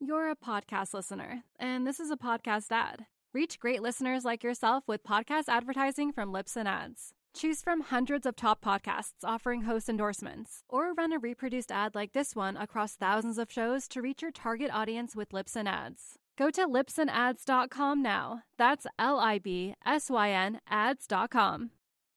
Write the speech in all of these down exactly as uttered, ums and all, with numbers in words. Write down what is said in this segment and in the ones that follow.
You're a podcast listener, and this is a podcast ad. Reach great listeners like yourself with podcast advertising from Libsyn Ads. Choose from hundreds of top podcasts offering host endorsements, or run a reproduced ad like this one across thousands of shows to reach your target audience with Libsyn Ads. Go to libsyn ads dot com now. That's L I B S Y N ads dot com.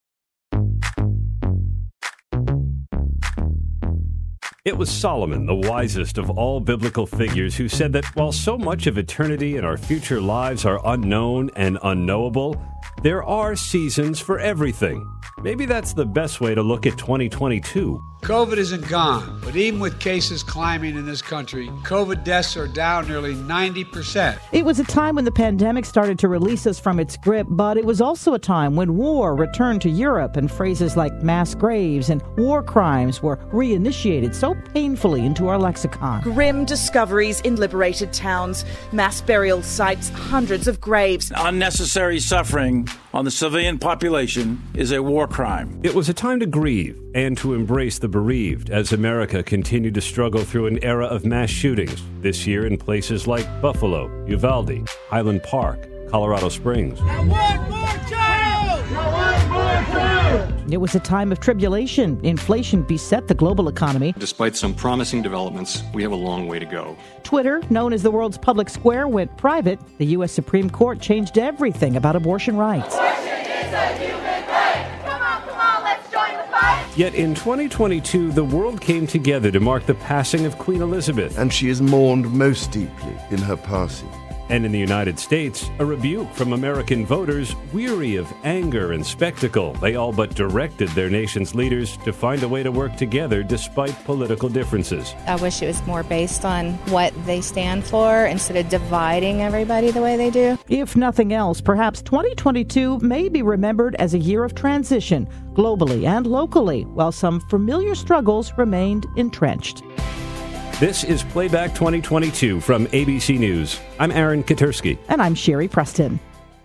It was Solomon, the wisest of all biblical figures, who said that while so much of eternity and our future lives are unknown and unknowable, there are seasons for everything. Maybe that's the best way to look at twenty twenty-two. COVID isn't gone, but even with cases climbing in this country, COVID deaths are down nearly ninety percent. It was a time when the pandemic started to release us from its grip, but it was also a time when war returned to Europe and phrases like mass graves and war crimes were reinitiated so painfully into our lexicon. Grim discoveries in liberated towns, mass burial sites, hundreds of graves. Unnecessary suffering on the civilian population is a war crime. It was a time to grieve and to embrace the bereaved as America continued to struggle through an era of mass shootings, this year in places like Buffalo, Uvalde, Highland Park, Colorado Springs. Not one more child! Not one more child! It was a time of tribulation. Inflation beset the global economy. Despite some promising developments, we have a long way to go. Twitter, known as the world's public square, went private. The U S Supreme Court changed everything about abortion rights. Abortion is a human right! Come on, come on, let's join the fight! Yet in twenty twenty-two, the world came together to mark the passing of Queen Elizabeth. And she is mourned most deeply in her passing. And in the United States, a rebuke from American voters weary of anger and spectacle. They all but directed their nation's leaders to find a way to work together despite political differences. I wish it was more based on what they stand for instead of dividing everybody the way they do. If nothing else, perhaps twenty twenty-two may be remembered as a year of transition, globally and locally, while some familiar struggles remained entrenched. This is Playback twenty twenty-two from A B C News. I'm Aaron Katersky. And I'm Sherry Preston.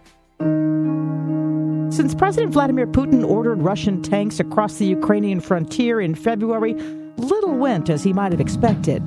Since President Vladimir Putin ordered Russian tanks across the Ukrainian frontier in February, little went as he might have expected.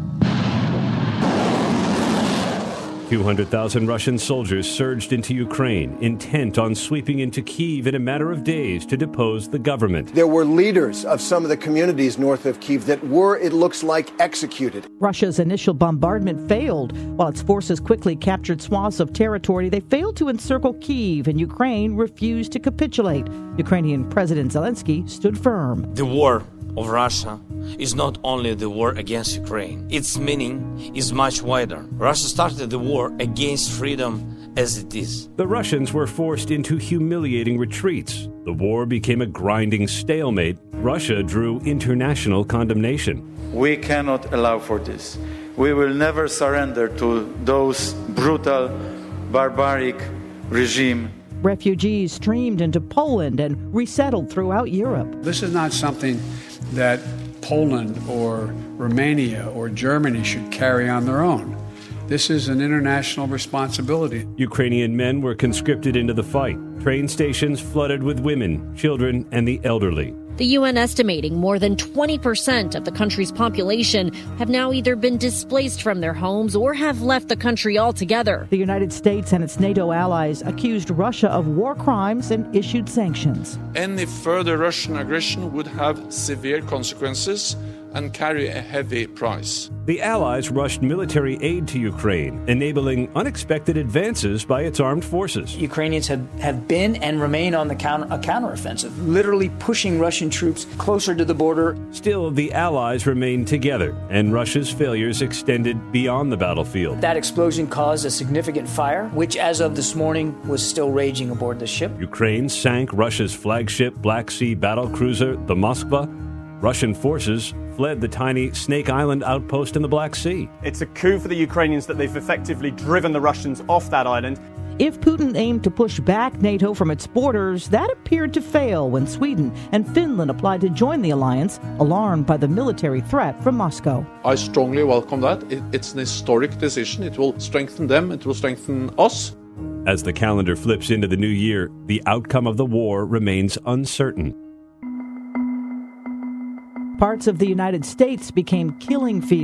two hundred thousand Russian soldiers surged into Ukraine, intent on sweeping into Kyiv in a matter of days to depose the government. There were leaders of some of the communities north of Kyiv that were, it looks like, executed. Russia's initial bombardment failed. While its forces quickly captured swaths of territory, they failed to encircle Kyiv, and Ukraine refused to capitulate. Ukrainian President Zelensky stood firm. The war of Russia is not only the war against Ukraine. Its meaning is much wider. Russia started the war against freedom as it is. The Russians were forced into humiliating retreats. The war became a grinding stalemate. Russia drew international condemnation. We cannot allow for this. We will never surrender to those brutal, barbaric regime. Refugees streamed into Poland and resettled throughout Europe. This is not something that Poland or Romania or Germany should carry on their own. This is an international responsibility. Ukrainian men were conscripted into the fight. Train stations flooded with women, children, and the elderly. The U N estimating more than twenty percent of the country's population have now either been displaced from their homes or have left the country altogether. The United States and its NATO allies accused Russia of war crimes and issued sanctions. Any further Russian aggression would have severe consequences and carry a heavy price. The Allies rushed military aid to Ukraine, enabling unexpected advances by its armed forces. Ukrainians have, have been and remain on the counter, a counteroffensive, literally pushing Russian troops closer to the border. Still, the Allies remained together, and Russia's failures extended beyond the battlefield. That explosion caused a significant fire, which as of this morning was still raging aboard the ship. Ukraine sank Russia's flagship Black Sea battlecruiser, the Moskva. Russian forces fled the tiny Snake Island outpost in the Black Sea. It's a coup for the Ukrainians that they've effectively driven the Russians off that island. If Putin aimed to push back NATO from its borders, that appeared to fail when Sweden and Finland applied to join the alliance, alarmed by the military threat from Moscow. I strongly welcome that. It's an historic decision. It will strengthen them. It will strengthen us. As the calendar flips into the new year, the outcome of the war remains uncertain. Parts of the United States became killing fields.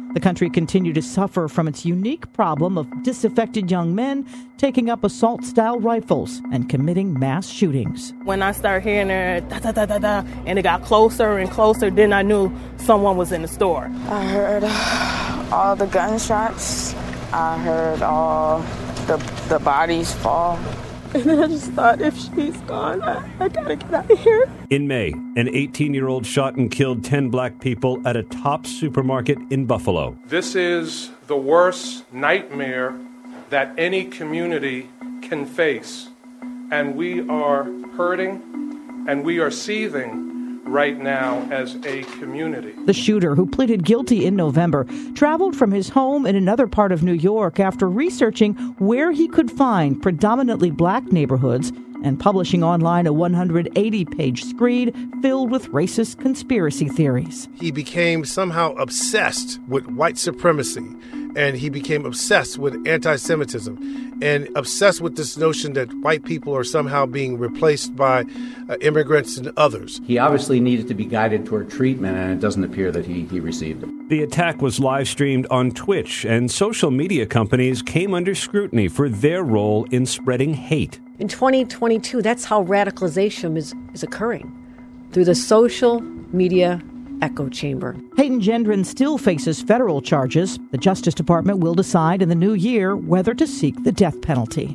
The country continued to suffer from its unique problem of disaffected young men taking up assault-style rifles and committing mass shootings. When I started hearing it, da, da, da, da, da, and it got closer and closer, then I knew someone was in the store. I heard all the gunshots. I heard all the, the bodies fall. And then I just thought, if she's gone, I, I gotta get out of here. In May, an eighteen-year-old shot and killed ten black people at a Tops supermarket in Buffalo. This is the worst nightmare that any community can face. And we are hurting and we are seething right now as a community. The shooter, who pleaded guilty in November, traveled from his home in another part of New York after researching where he could find predominantly black neighborhoods and publishing online a one hundred eighty page screed filled with racist conspiracy theories. He became somehow obsessed with white supremacy, and he became obsessed with anti-Semitism and obsessed with this notion that white people are somehow being replaced by uh, immigrants and others. He obviously needed to be guided toward treatment, and it doesn't appear that he, he received it. The attack was live-streamed on Twitch, and social media companies came under scrutiny for their role in spreading hate. In twenty twenty-two, that's how radicalization is, is occurring, through the social media echo chamber. Peyton Gendron still faces federal charges. The Justice Department will decide in the new year whether to seek the death penalty.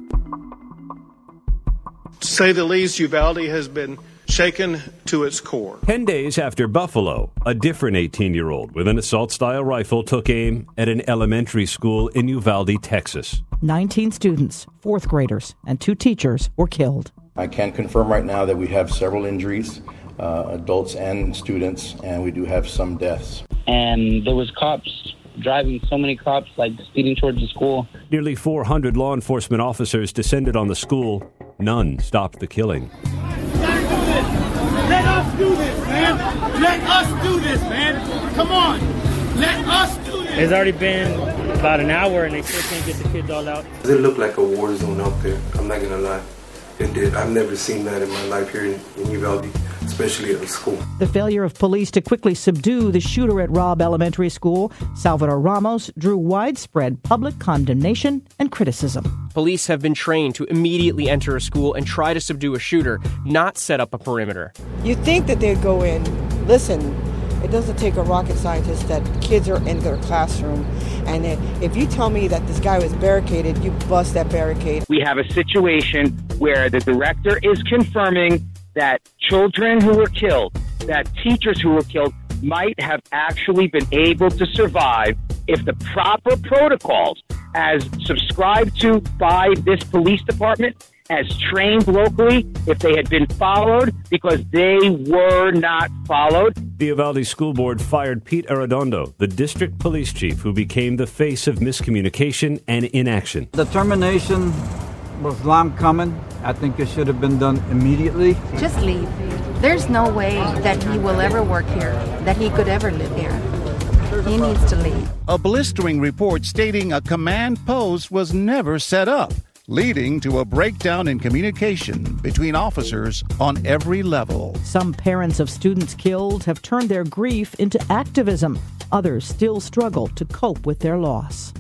To say the least, Uvalde has been shaken to its core. Ten days after Buffalo, a different eighteen-year-old with an assault-style rifle took aim at an elementary school in Uvalde, Texas. nineteen students, fourth graders, and two teachers were killed. I can confirm right now that we have several injuries, uh, adults and students, and we do have some deaths. And there was cops driving, so many cops, like speeding towards the school. Nearly four hundred law enforcement officers descended on the school. None stopped the killing. Let us do this, man. Let us do this, man. Come on. Let us do this. It's already been about an hour and they still can't get the kids all out. It looked like a war zone out there. I'm not going to lie. It did. I've never seen that in my life here in, in Uvalde, especially at a school. The failure of police to quickly subdue the shooter at Robb Elementary School, Salvador Ramos, drew widespread public condemnation and criticism. Police have been trained to immediately enter a school and try to subdue a shooter, not set up a perimeter. You think that they'd go in, listen, it doesn't take a rocket scientist that kids are in their classroom. And if you tell me that this guy was barricaded, you bust that barricade. We have a situation where the director is confirming that children who were killed, that teachers who were killed, might have actually been able to survive if the proper protocols, as subscribed to by this police department, as trained locally, if they had been followed, because they were not followed. The Uvalde School Board fired Pete Arredondo, the district police chief who became the face of miscommunication and inaction. The termination was long coming. I think it should have been done immediately. Just leave. There's no way that he will ever work here, that he could ever live here. He needs to leave. A blistering report stating a command post was never set up, leading to a breakdown in communication between officers on every level. Some parents of students killed have turned their grief into activism. Others still struggle to cope with their loss.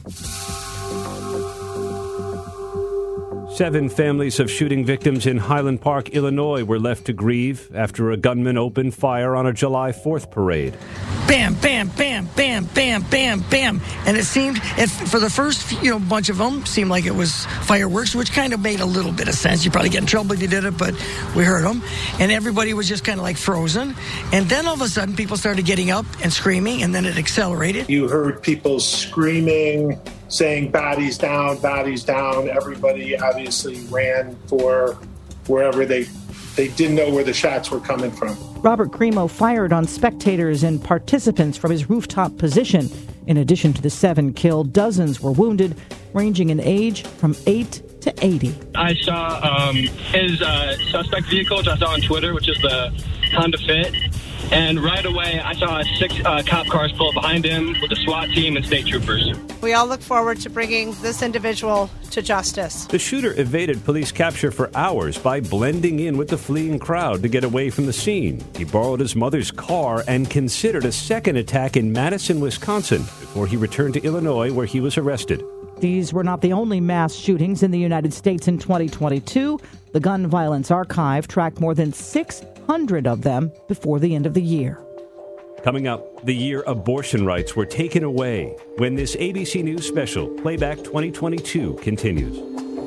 Seven families of shooting victims in Highland Park, Illinois, were left to grieve after a gunman opened fire on a July fourth parade. Bam, bam, bam, bam, bam, bam, bam. And it seemed, if for the first you know bunch of them, seemed like it was fireworks, which kind of made a little bit of sense. You probably get in trouble if you did it, but we heard them. And everybody was just kind of like frozen. And then all of a sudden, people started getting up and screaming, and then it accelerated. You heard people screaming, saying bodies down, bodies down. Everybody obviously ran for wherever they they didn't know where the shots were coming from. Robert Crimo fired on spectators and participants from his rooftop position. In addition to the seven killed, dozens were wounded, ranging in age from eight to eighty. I saw um, his uh, suspect vehicle, which I saw on Twitter, which is the Honda Fit. And right away, I saw six uh, cop cars pull up behind him with a SWAT team and state troopers. We all look forward to bringing this individual to justice. The shooter evaded police capture for hours by blending in with the fleeing crowd to get away from the scene. He borrowed his mother's car and considered a second attack in Madison, Wisconsin, before he returned to Illinois, where he was arrested. These were not the only mass shootings in the United States in twenty twenty-two. The Gun Violence Archive tracked more than six hundred of them before the end of the year. Coming up, the year abortion rights were taken away when this A B C News special, Playback twenty twenty-two, continues.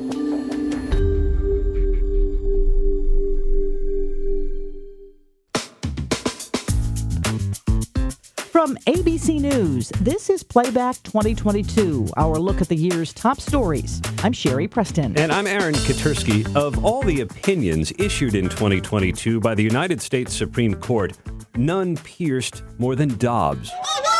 From A B C News, this is Playback twenty twenty-two, our look at the year's top stories. I'm Sherry Preston. And I'm Aaron Katursky. Of all the opinions issued in twenty twenty-two by the United States Supreme Court, none pierced more than Dobbs.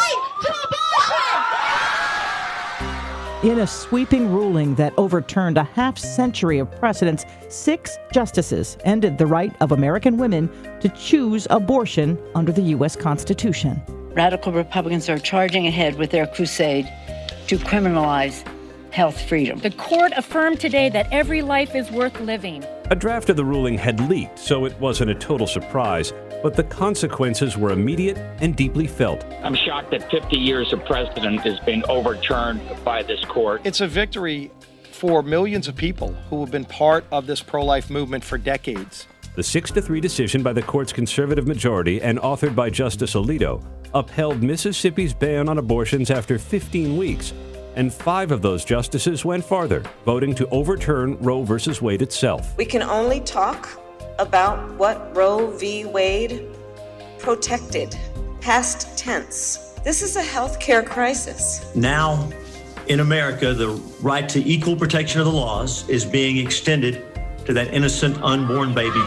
In a sweeping ruling that overturned a half century of precedents, six justices ended the right of American women to choose abortion under the U S Constitution. Radical Republicans are charging ahead with their crusade to criminalize health freedom. The court affirmed today that every life is worth living. A draft of the ruling had leaked, so it wasn't a total surprise, but the consequences were immediate and deeply felt. I'm shocked that fifty years of precedent is being overturned by this court. It's a victory for millions of people who have been part of this pro-life movement for decades. The six to three decision by the court's conservative majority and authored by Justice Alito upheld Mississippi's ban on abortions after fifteen weeks, and five of those justices went farther, voting to overturn Roe versus Wade itself. We can only talk about what Roe v. Wade protected. Past tense. This is a healthcare crisis. Now, in America, the right to equal protection of the laws is being extended to that innocent unborn baby.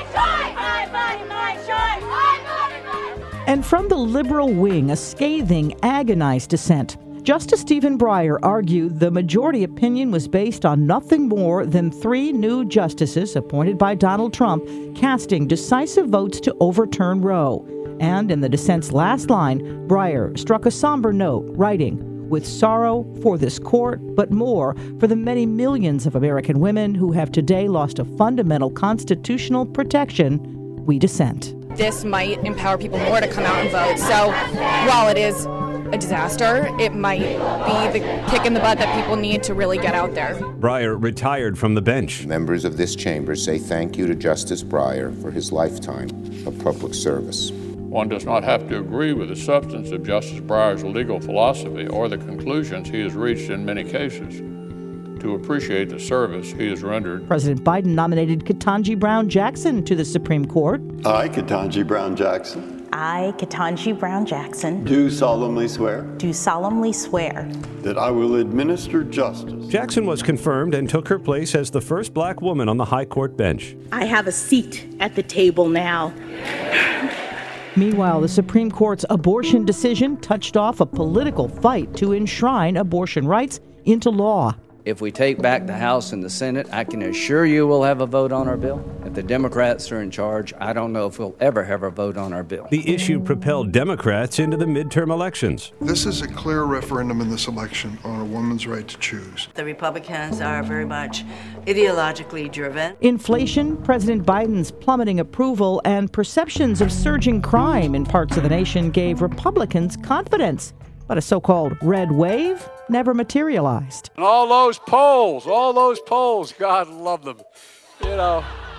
And from the liberal wing, a scathing, agonized dissent. Justice Stephen Breyer argued the majority opinion was based on nothing more than three new justices appointed by Donald Trump casting decisive votes to overturn Roe. And in the dissent's last line, Breyer struck a somber note, writing, "With sorrow for this court, but more for the many millions of American women who have today lost a fundamental constitutional protection, we dissent." This might empower people more to come out and vote. So while it is a disaster, it might be the kick in the butt that people need to really get out there. Breyer retired from the bench. Members of this chamber say thank you to Justice Breyer for his lifetime of public service. One does not have to agree with the substance of Justice Breyer's legal philosophy or the conclusions he has reached in many cases to appreciate the service he has rendered. President Biden nominated Ketanji Brown Jackson to the Supreme Court. I, Ketanji Brown Jackson. I, Ketanji Brown Jackson. Do solemnly swear. Do solemnly swear. That I will administer justice. Jackson was confirmed and took her place as the first black woman on the high court bench. I have a seat at the table now. Meanwhile, the Supreme Court's abortion decision touched off a political fight to enshrine abortion rights into law. If we take back the House and the Senate, I can assure you we'll have a vote on our bill. If the Democrats are in charge, I don't know if we'll ever have a vote on our bill. The issue propelled Democrats into the midterm elections. This is a clear referendum in this election on a woman's right to choose. The Republicans are very much ideologically driven. Inflation, President Biden's plummeting approval, and perceptions of surging crime in parts of the nation gave Republicans confidence. But a so-called red wave never materialized. And all those polls, all those polls, God love them. You know,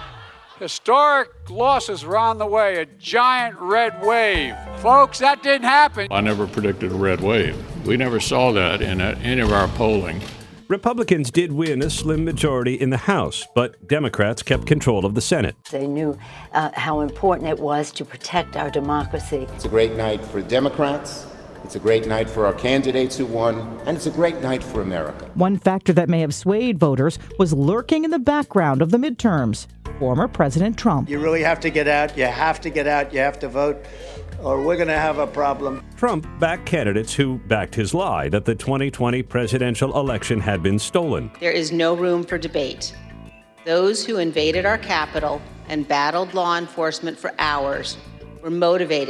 historic losses were on the way, a giant red wave. Folks, that didn't happen. I never predicted a red wave. We never saw that in any of our polling. Republicans did win a slim majority in the House, but Democrats kept control of the Senate. They knew uh, how important it was to protect our democracy. It's a great night for Democrats. It's a great night for our candidates who won, and it's a great night for America. One factor that may have swayed voters was lurking in the background of the midterms. Former President Trump. You really have to get out. You have to get out. You have to vote, or we're going to have a problem. Trump backed candidates who backed his lie that the twenty twenty presidential election had been stolen. There is no room for debate. Those who invaded our Capitol and battled law enforcement for hours were motivated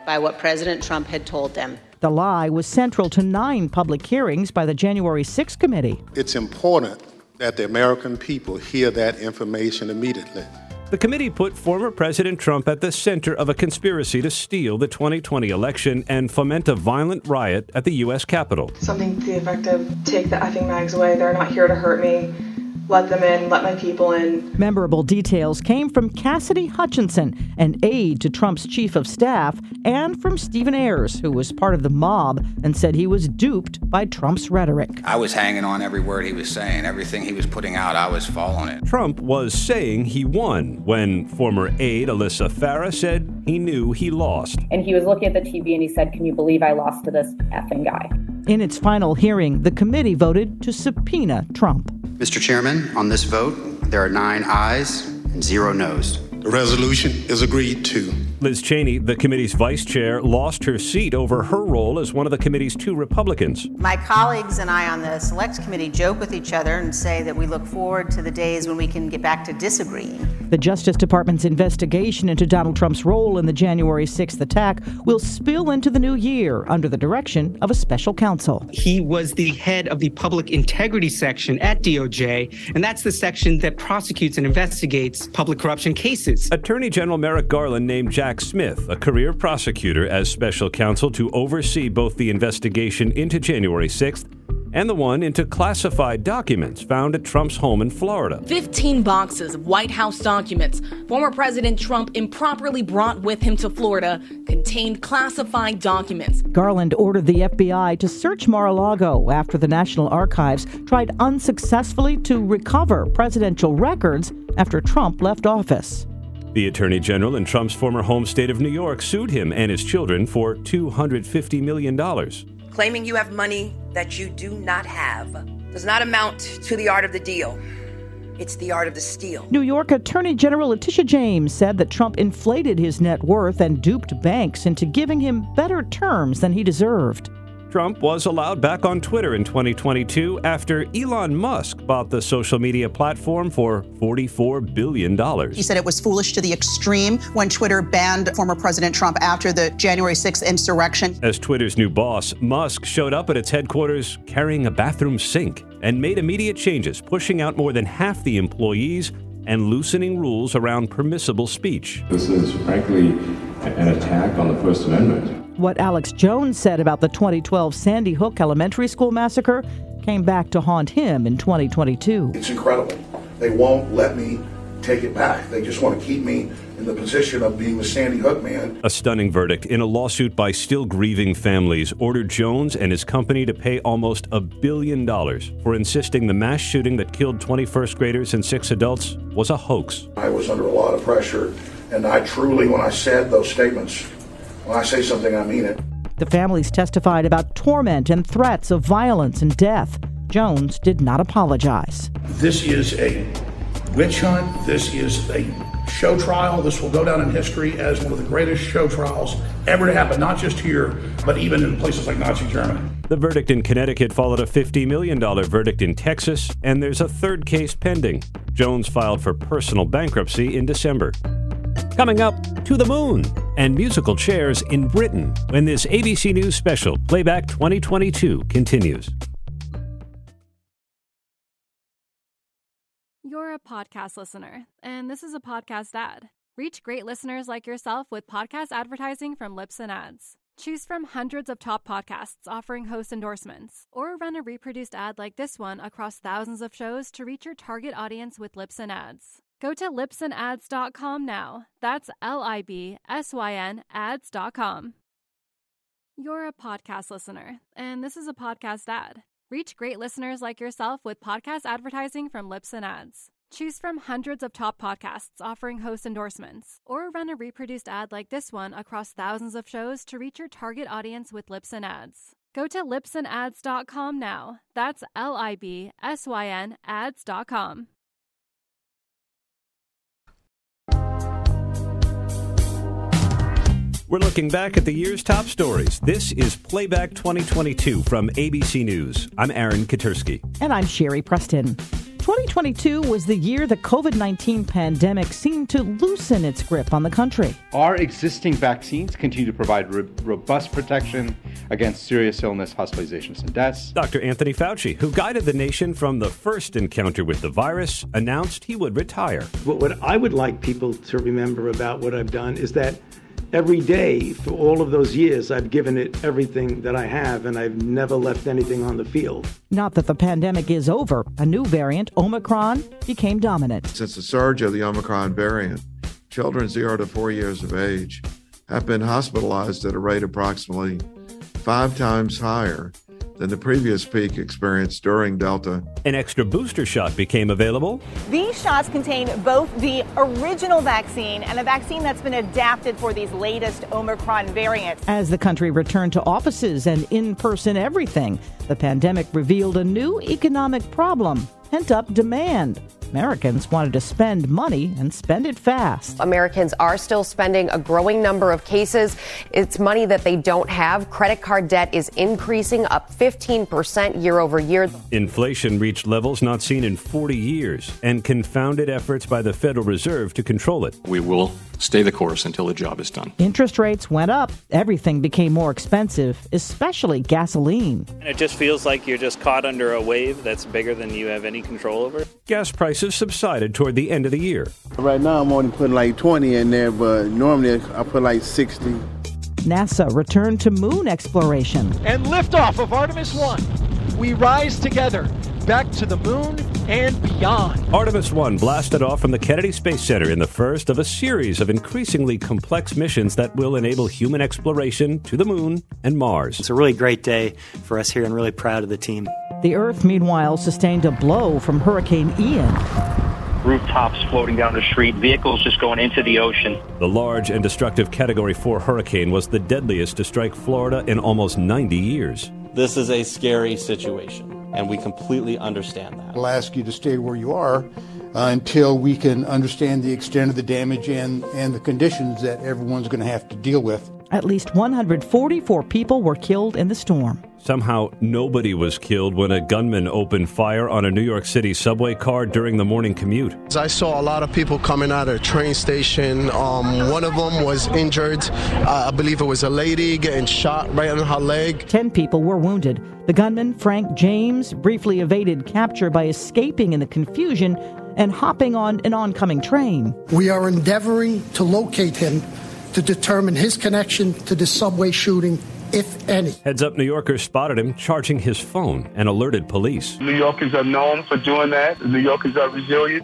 by what President Trump had told them. The lie was central to nine public hearings by the January sixth committee. It's important that the American people hear that information immediately. The committee put former President Trump at the center of a conspiracy to steal the twenty twenty election and foment a violent riot at the U S Capitol. Something to the effect of, take the effing mags away, they're not here to hurt me. Let them in, let my people in. Memorable details came from Cassidy Hutchinson, an aide to Trump's chief of staff, and from Stephen Ayers, who was part of the mob and said he was duped by Trump's rhetoric. I was hanging on every word he was saying. Everything he was putting out, I was following it. Trump was saying he won when former aide Alyssa Farah said he knew he lost. And he was looking at the T V and he said, "Can you believe I lost to this effing guy?" In its final hearing, the committee voted to subpoena Trump. Mister Chairman, on this vote, there are nine ayes and zero noes. The resolution is agreed to. Liz Cheney, the committee's vice chair, lost her seat over her role as one of the committee's two Republicans. My colleagues and I on the Select Committee joke with each other and say that we look forward to the days when we can get back to disagreeing. The Justice Department's investigation into Donald Trump's role in the January sixth attack will spill into the new year under the direction of a special counsel. He was the head of the public integrity section at D O J, and that's the section that prosecutes and investigates public corruption cases. Attorney General Merrick Garland named Jack Smith, a career prosecutor, as special counsel to oversee both the investigation into January sixth and the one into classified documents found at Trump's home in Florida. fifteen boxes of White House documents former President Trump improperly brought with him to Florida contained classified documents. Garland ordered the F B I to search Mar-a-Lago after the National Archives tried unsuccessfully to recover presidential records after Trump left office. The Attorney General in Trump's former home state of New York sued him and his children for two hundred fifty million dollars. Claiming you have money that you do not have does not amount to the art of the deal. It's the art of the steal. New York Attorney General Letitia James said that Trump inflated his net worth and duped banks into giving him better terms than he deserved. Trump was allowed back on Twitter in twenty twenty-two after Elon Musk bought the social media platform for forty-four billion dollars. He said it was foolish to the extreme when Twitter banned former President Trump after the January sixth insurrection. As Twitter's new boss, Musk showed up at its headquarters carrying a bathroom sink and made immediate changes, pushing out more than half the employees and loosening rules around permissible speech. This is frankly an attack on the First Amendment. What Alex Jones said about the twenty twelve Sandy Hook Elementary School massacre came back to haunt him in twenty twenty-two. It's incredible. They won't let me take it back. They just want to keep me in the position of being the Sandy Hook man. A stunning verdict in a lawsuit by still grieving families ordered Jones and his company to pay almost a billion dollars for insisting the mass shooting that killed twenty first graders and six adults was a hoax. I was under a lot of pressure, and I truly, when I said those statements, when I say something, I mean it. The families testified about torment and threats of violence and death. Jones did not apologize. This is a witch hunt. This is a show trial. This will go down in history as one of the greatest show trials ever to happen, not just here, but even in places like Nazi Germany. The verdict in Connecticut followed a fifty million dollars verdict in Texas, and there's a third case pending. Jones filed for personal bankruptcy in December. Coming up, to the moon and musical chairs in Britain when this A B C News special, Playback twenty twenty-two, continues. You're a podcast listener, and this is a podcast ad. Reach great listeners like yourself with podcast advertising from Libsyn Ads. Choose from hundreds of top podcasts offering host endorsements, or run a reproduced ad like this one across thousands of shows to reach your target audience with Libsyn Ads. Go to libsyn ads dot com now. That's L I B S Y N ads dot com. You're a podcast listener, and this is a podcast ad. Reach great listeners like yourself with podcast advertising from Libsyn Ads. Choose from hundreds of top podcasts offering host endorsements, or run a reproduced ad like this one across thousands of shows to reach your target audience with Libsyn Ads. Go to libsyn ads dot com now. That's L I B S Y N ads dot com. We're looking back at the year's top stories. This is Playback twenty twenty-two from A B C News. I'm Aaron Katersky. And I'm Sherry Preston. twenty twenty-two was the year the covid nineteen pandemic seemed to loosen its grip on the country. Our existing vaccines continue to provide ro- robust protection against serious illness, hospitalizations, and deaths. Doctor Anthony Fauci, who guided the nation from the first encounter with the virus, announced he would retire. What, what I would like people to remember about what I've done is that every day for all of those years, I've given it everything that I have, and I've never left anything on the field. Not that the pandemic is over. A new variant, Omicron, became dominant. Since the surge of the Omicron variant, children zero to four years of age have been hospitalized at a rate approximately five times higher than the previous peak experienced during Delta. An extra booster shot became available. These shots contain both the original vaccine and a vaccine that's been adapted for these latest Omicron variants. As the country returned to offices and in-person everything, the pandemic revealed a new economic problem: pent-up demand. Americans wanted to spend money and spend it fast. Americans are still spending a growing number of cases. It's money that they don't have. Credit card debt is increasing, up fifteen percent year over year. Inflation reached levels not seen in forty years and confounded efforts by the Federal Reserve to control it. We will stay the course until the job is done. Interest rates went up. Everything became more expensive, especially gasoline. It just feels like you're just caught under a wave that's bigger than you have any control over. Gas prices subsided toward the end of the year. Right now, I'm only putting like twenty in there, but normally I put like sixty. NASA returned to moon exploration. And liftoff of Artemis one. We rise together, back to the moon and beyond. Artemis one blasted off from the Kennedy Space Center in the first of a series of increasingly complex missions that will enable human exploration to the moon and Mars. It's a really great day for us here and really proud of the team. The Earth, meanwhile, sustained a blow from Hurricane Ian. Rooftops floating down the street, vehicles just going into the ocean. The large and destructive Category four hurricane was the deadliest to strike Florida in almost ninety years. This is a scary situation, and we completely understand that. I'll ask you to stay where you are uh, until we can understand the extent of the damage and, and the conditions that everyone's going to have to deal with. At least one hundred forty-four people were killed in the storm. Somehow, nobody was killed when a gunman opened fire on a New York City subway car during the morning commute. I saw a lot of people coming out of the train station. Um, one of them was injured. Uh, I believe it was a lady getting shot right in her leg. Ten people were wounded. The gunman, Frank James, briefly evaded capture by escaping in the confusion and hopping on an oncoming train. We are endeavoring to locate him to determine his connection to the subway shooting, if any. Heads Up New Yorkers spotted him charging his phone and alerted police. New Yorkers are known for doing that. New Yorkers are resilient.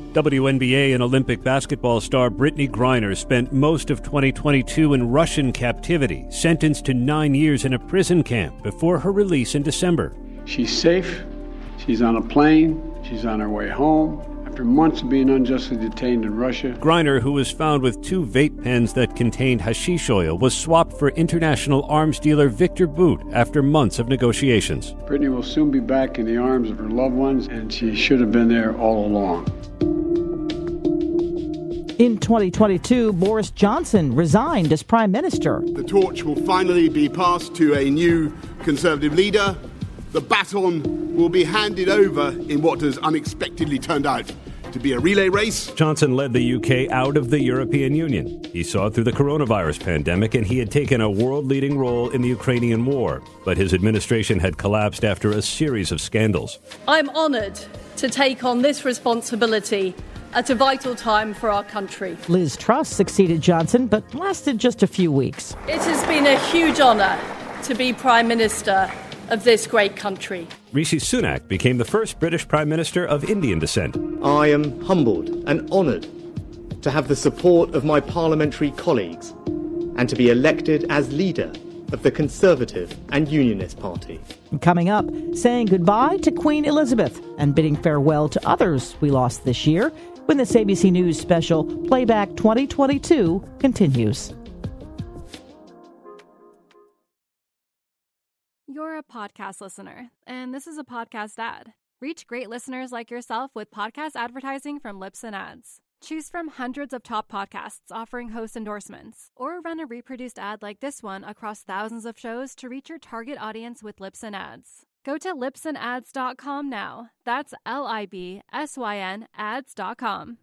W N B A and Olympic basketball star Brittany Griner spent most of twenty twenty-two in Russian captivity, sentenced to nine years in a prison camp before her release in December. She's safe. She's on a plane. She's on her way home. After months of being unjustly detained in Russia. Griner, who was found with two vape pens that contained hashish oil, was swapped for international arms dealer Victor Bout after months of negotiations. Brittany will soon be back in the arms of her loved ones, and she should have been there all along. In twenty twenty-two, Boris Johnson resigned as prime minister. The torch will finally be passed to a new Conservative leader. The baton will be handed over in what has unexpectedly turned out to be a relay race. Johnson led the U K out of the European Union. He saw through the coronavirus pandemic, and he had taken a world-leading role in the Ukrainian war. But his administration had collapsed after a series of scandals. I'm honoured to take on this responsibility at a vital time for our country. Liz Truss succeeded Johnson, but lasted just a few weeks. It has been a huge honour to be Prime Minister of this great country. Rishi Sunak became the first British Prime Minister of Indian descent. I am humbled and honoured to have the support of my parliamentary colleagues and to be elected as leader of the Conservative and Unionist Party. Coming up, saying goodbye to Queen Elizabeth and bidding farewell to others we lost this year when this A B C News special Playback twenty twenty-two continues. You're a podcast listener, and this is a podcast ad. Reach great listeners like yourself with podcast advertising from Libsyn Ads. Choose from hundreds of top podcasts offering host endorsements, or run a reproduced ad like this one across thousands of shows to reach your target audience with Libsyn Ads. Go to libsyn ads dot com now. That's L I B S Y N ads dot com.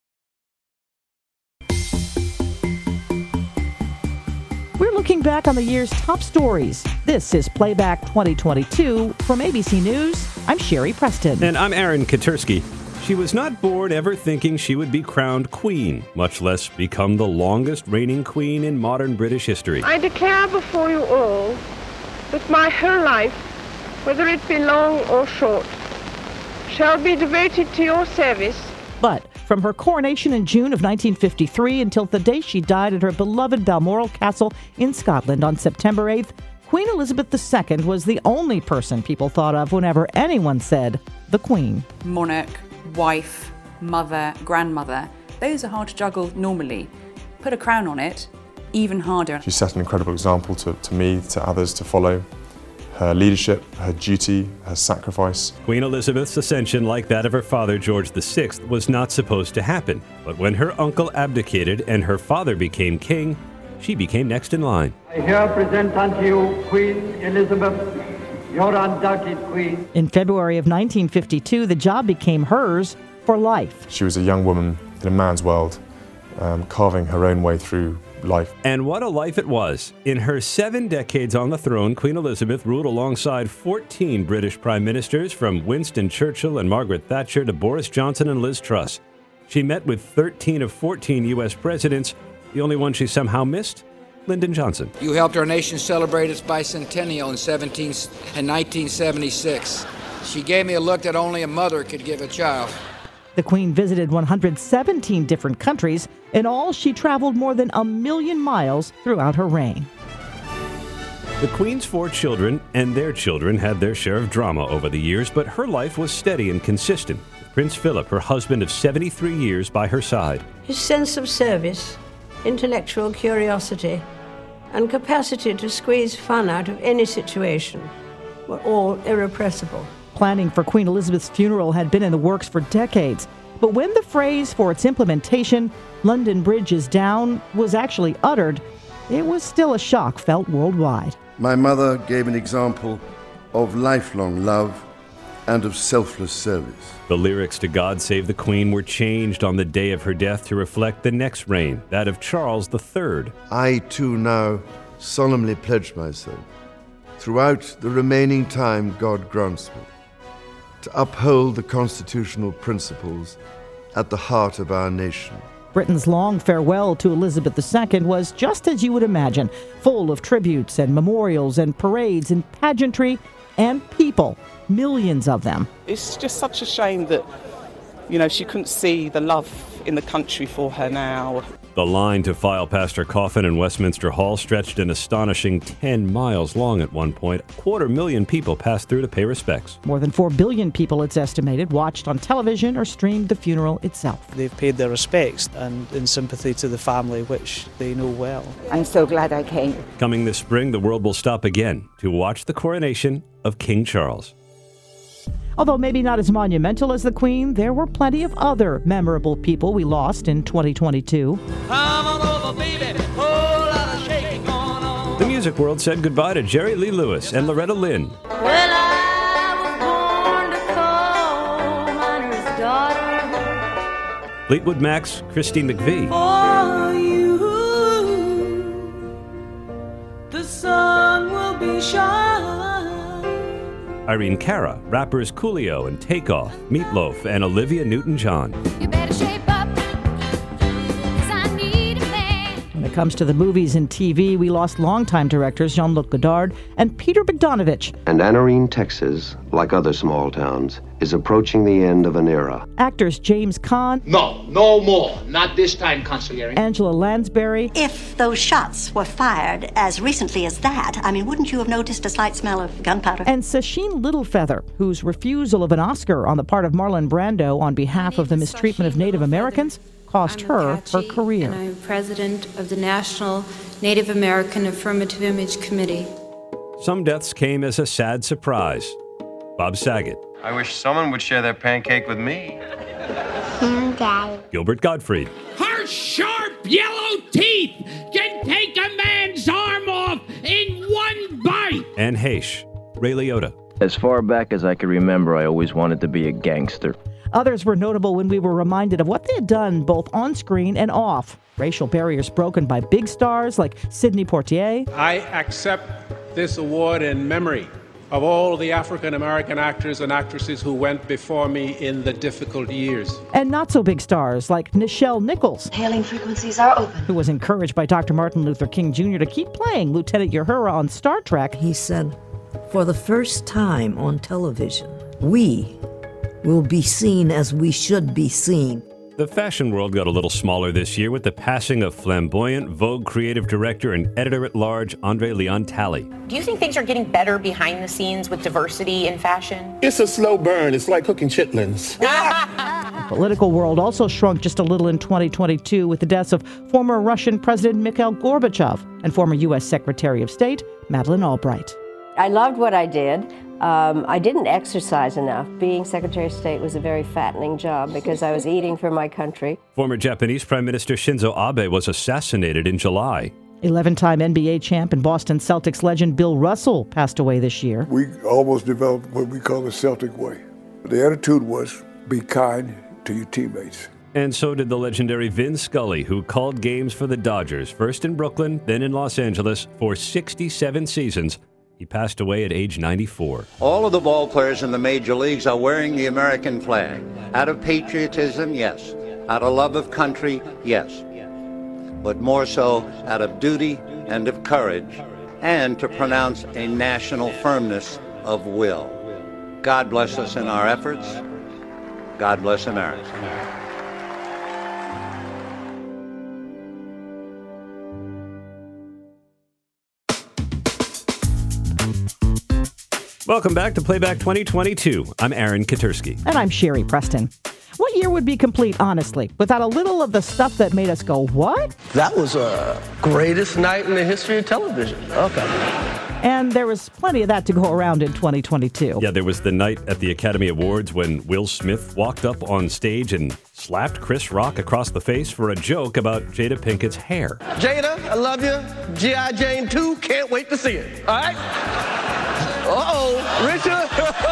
We're looking back on the year's top stories. This is Playback twenty twenty-two. From A B C News, I'm Sherry Preston. And I'm Aaron Katursky. She was not born ever thinking she would be crowned queen, much less become the longest reigning queen in modern British history. I declare before you all that my whole life, whether it be long or short, shall be devoted to your service. But from her coronation in June of nineteen fifty-three until the day she died at her beloved Balmoral Castle in Scotland on September eighth, Queen Elizabeth the Second was the only person people thought of whenever anyone said the Queen. Monarch, wife, mother, grandmother, those are hard to juggle normally. Put a crown on it, even harder. She set an incredible example to, to me, to others to follow. Her leadership, her duty, her sacrifice. Queen Elizabeth's ascension, like that of her father George the Sixth, was not supposed to happen. But when her uncle abdicated and her father became king, she became next in line. I here present unto you Queen Elizabeth, your undoubted queen. In February of nineteen fifty-two, the job became hers for life. She was a young woman in a man's world, um, carving her own way through life. And what a life it was. In her seven decades on the throne, Queen Elizabeth ruled alongside fourteen British prime ministers, from Winston Churchill and Margaret Thatcher to Boris Johnson and Liz Truss. She met with thirteen of fourteen U S presidents. The only one she somehow missed? Lyndon Johnson. You helped our nation celebrate its bicentennial in seventeen and nineteen seventy-six. She gave me a look that only a mother could give a child. The Queen visited one hundred seventeen different countries. In all, she traveled more than a million miles throughout her reign. The Queen's four children and their children had their share of drama over the years, but her life was steady and consistent, with Prince Philip, her husband of seventy-three years, by her side. His sense of service, intellectual curiosity, and capacity to squeeze fun out of any situation were all irrepressible. Planning for Queen Elizabeth's funeral had been in the works for decades, but when the phrase for its implementation, "London Bridge is down," was actually uttered, it was still a shock felt worldwide. My mother gave an example of lifelong love and of selfless service. The lyrics to God Save the Queen were changed on the day of her death to reflect the next reign, that of Charles the Third. I too now solemnly pledge myself, throughout the remaining time God grants me, to uphold the constitutional principles at the heart of our nation. Britain's long farewell to Elizabeth the Second was just as you would imagine, full of tributes and memorials and parades and pageantry and people, millions of them. It's just such a shame that, you know, she couldn't see the love in the country for her now. The line to file past her coffin in Westminster Hall stretched an astonishing ten miles long at one point. A quarter million people passed through to pay respects. More than four billion people, it's estimated, watched on television or streamed the funeral itself. They've paid their respects and in sympathy to the family, which they know well. I'm so glad I came. Coming this spring, the world will stop again to watch the coronation of King Charles. Although maybe not as monumental as the Queen, there were plenty of other memorable people we lost in twenty twenty-two. Come on over, baby. Whole lot of shaking going on. The music world said goodbye to Jerry Lee Lewis and Loretta Lynn. Well, I was born to coal miner's daughter. Fleetwood Mac's Christine McVie. For you, the sun will be shining. Irene Cara, rappers Coolio and Takeoff, Meatloaf, and Olivia Newton-John. You better shape up, 'cause I need a man. When it comes to the movies and T V, we lost longtime directors Jean-Luc Godard and Peter Bogdanovich. And Anarene, Texas, like other small towns, is approaching the end of an era. Actors James Caan. No, no more. Not this time, Consigliere. Angela Lansbury. If those shots were fired as recently as that, I mean, wouldn't you have noticed a slight smell of gunpowder? And Sacheen Littlefeather, whose refusal of an Oscar on the part of Marlon Brando on behalf of the mistreatment of Native Americans cost her her career. And I'm president of the National Native American Affirmative Image Committee. Some deaths came as a sad surprise. Bob Saget. I wish someone would share their pancake with me. Okay. Gilbert Gottfried. Her sharp yellow teeth can take a man's arm off in one bite. Anne Heche. Ray Liotta. As far back as I can remember, I always wanted to be a gangster. Others were notable when we were reminded of what they had done both on screen and off. Racial barriers broken by big stars like Sidney Poitier. I accept this award in memory of all the African American actors and actresses who went before me in the difficult years. And not so big stars like Nichelle Nichols. Hailing frequencies are open. Who was encouraged by Doctor Martin Luther King Junior to keep playing Lieutenant Uhura on Star Trek. He said, for the first time on television, we will be seen as we should be seen. The fashion world got a little smaller this year with the passing of flamboyant Vogue creative director and editor-at-large Andre Leon Talley. Do you think things are getting better behind the scenes with diversity in fashion? It's a slow burn. It's like cooking chitlins. The political world also shrunk just a little in twenty twenty-two with the deaths of former Russian President Mikhail Gorbachev and former U S Secretary of State Madeleine Albright. I loved what I did. Um, I didn't exercise enough. Being Secretary of State was a very fattening job because I was eating for my country. Former Japanese Prime Minister Shinzo Abe was assassinated in July. eleven-time N B A champ and Boston Celtics legend Bill Russell passed away this year. We almost developed what we call the Celtic way. The attitude was be kind to your teammates. And so did the legendary Vin Scully, who called games for the Dodgers, first in Brooklyn, then in Los Angeles, for sixty-seven seasons. He passed away at age ninety-four. All of the ball players in the major leagues are wearing the American flag. Out of patriotism, yes. Out of love of country, yes. But more so out of duty and of courage, and to pronounce a national firmness of will. God bless us in our efforts. God bless America. Welcome back to Playback twenty twenty-two. I'm Aaron Katursky. And I'm Sherry Preston. What year would be complete, honestly, without a little of the stuff that made us go, what? That was a greatest night in the history of television. Okay. And there was plenty of that to go around in twenty twenty-two. Yeah, there was the night at the Academy Awards when Will Smith walked up on stage and slapped Chris Rock across the face for a joke about Jada Pinkett's hair. Jada, I love you. G I. Jane two, can't wait to see it. All right? Uh-oh, Richard.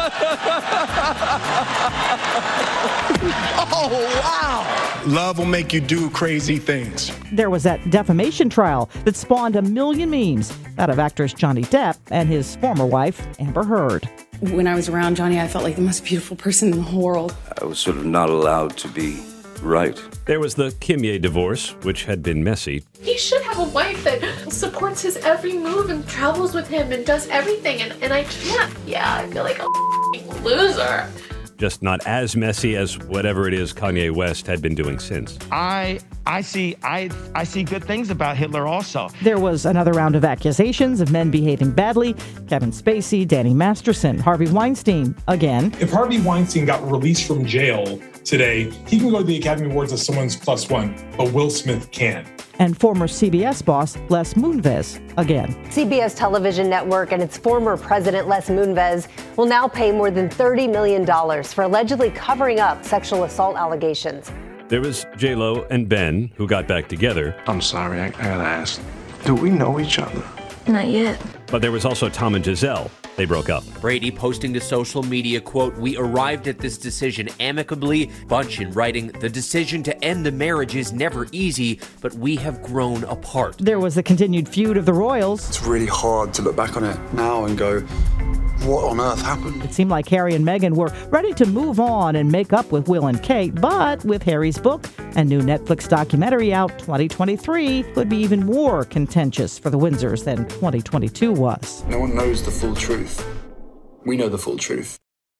Oh, wow. Love will make you do crazy things. There was that defamation trial that spawned a million memes out of actors Johnny Depp and his former wife, Amber Heard. When I was around Johnny, I felt like the most beautiful person in the whole world. I was sort of not allowed to be right. There was the Kimye divorce, which had been messy. He should have a wife that supports his every move and travels with him and does everything, and, and I can't. Yeah, I feel like a loser. Just not as messy as whatever it is Kanye West had been doing since. I I see I I see good things about Hitler also. There was another round of accusations of men behaving badly. Kevin Spacey, Danny Masterson, Harvey Weinstein, again. If Harvey Weinstein got released from jail today, he can go to the Academy Awards as someone's plus one, but Will Smith can't. And former C B S boss Les Moonves, again. C B S television network and its former president Les Moonves will now pay more than thirty million dollars for allegedly covering up sexual assault allegations. There was J-Lo and Ben, who got back together. I'm sorry, I, I gotta ask. Do we know each other? Not yet. But there was also Tom and Giselle. They broke up. Brady posting to social media, quote, "We arrived at this decision amicably." Bunch in writing, "The decision to end the marriage is never easy, but we have grown apart." There was the continued feud of the royals. It's really hard to look back on it now and go, what on earth happened? It seemed like Harry and Meghan were ready to move on and make up with Will and Kate, but with Harry's book and new Netflix documentary out, twenty twenty-three could be even more contentious for the Windsors than twenty twenty-two was. No one knows the full truth. We know the full truth.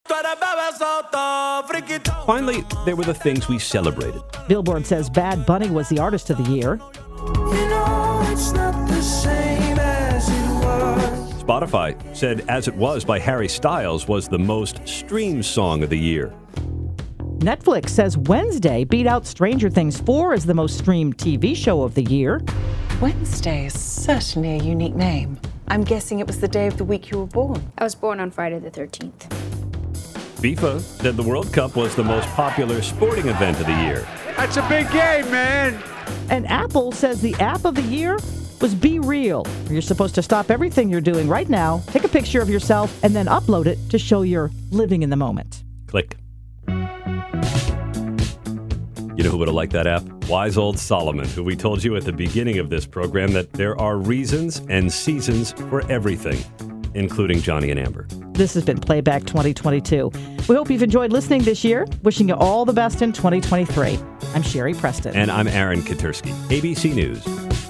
Finally, there were the things we celebrated. Billboard says Bad Bunny was the artist of the year. You know, it's not the same as it was. Spotify said As It Was by Harry Styles was the most streamed song of the year. Netflix says Wednesday beat out Stranger Things four as the most streamed T V show of the year. Wednesday is certainly a unique name. I'm guessing it was the day of the week you were born. I was born on Friday the thirteenth. FIFA said the World Cup was the most popular sporting event of the year. That's a big game, man. And Apple says the app of the year was Be Real. You're supposed to stop everything you're doing right now, take a picture of yourself, and then upload it to show you're living in the moment. Click. You know who would have liked that app? Wise old Solomon, who we told you at the beginning of this program that there are reasons and seasons for everything, including Johnny and Amber. This has been Playback twenty twenty-two. We hope you've enjoyed listening this year. Wishing you all the best in twenty twenty-three. I'm Sherry Preston. And I'm Aaron Katursky. A B C News.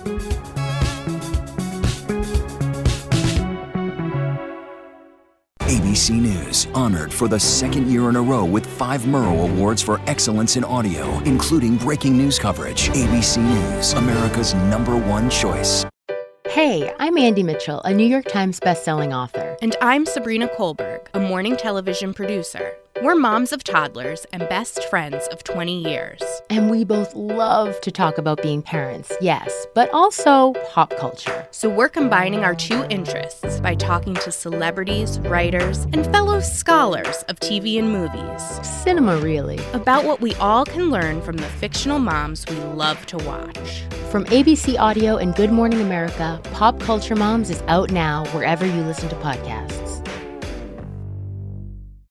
A B C News, honored for the second year in a row with five Murrow Awards for excellence in audio, including breaking news coverage. A B C News, America's number one choice. Hey, I'm Andy Mitchell, a New York Times bestselling author. And I'm Sabrina Kohlberg, a morning television producer. We're moms of toddlers and best friends of twenty years. And we both love to talk about being parents, yes, but also pop culture. So we're combining our two interests by talking to celebrities, writers, and fellow scholars of T V and movies. Cinema, really. About what we all can learn from the fictional moms we love to watch. From A B C Audio and Good Morning America, Pop Culture Moms is out now wherever you listen to podcasts.